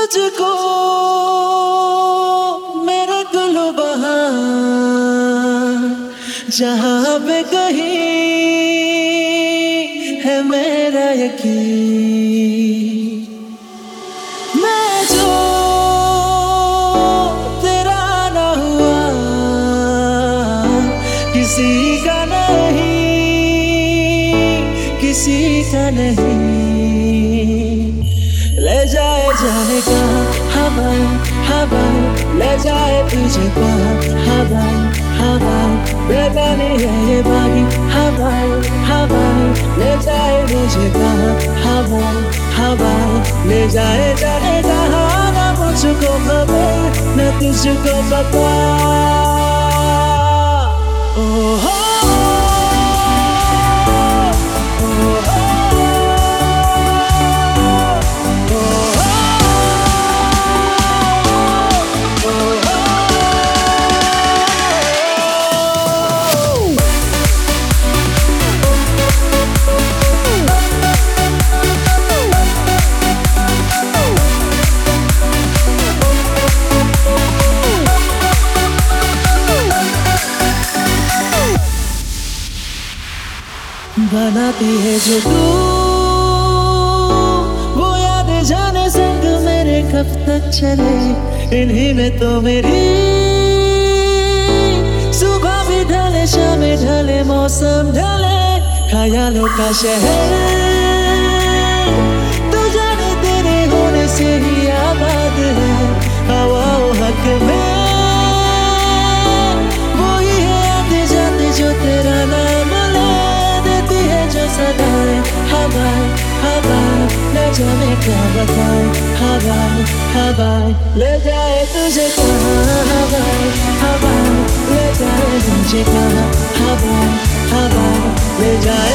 तुझको मेरे गुलो बहार जहाँ पे कहीं है मेरा यकीन। मैं जो तेरा ना हुआ किसी का नहीं, किसी का नहीं। ले जाए जाएगा हवा हवा, ले जाए तुझे कहाँ हवा हवा, बेगानी है ये बागी हवा हवा, ले जाए मुझे कहाँ हवा हवा, ले जाए जाने कहाँ ना मुझको खबर न तुझको पता। ओ हो बनाती है जो तू वो याद जाने संग मेरे कब तक चले। इन्हीं में तो मेरी सुबह भी ढले शाम ढले मौसम ढले, ख्यालों का शहर तू जाने तेरे होने से ही आबाद है। हवाओं हक में वही है आते जाते जो तेरा नाम सदाए हवा हवा, न जाने क्या बताए हवा हवा, ले जाए तुझे कहाँ हवा हवा, ले जाए तुझे कहाँ हवा हवा, ले जाए